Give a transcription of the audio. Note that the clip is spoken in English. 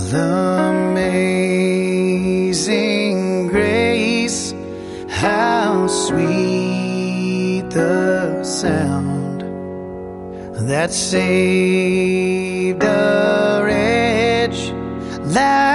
Amazing grace, how sweet the sound that saved a wretch like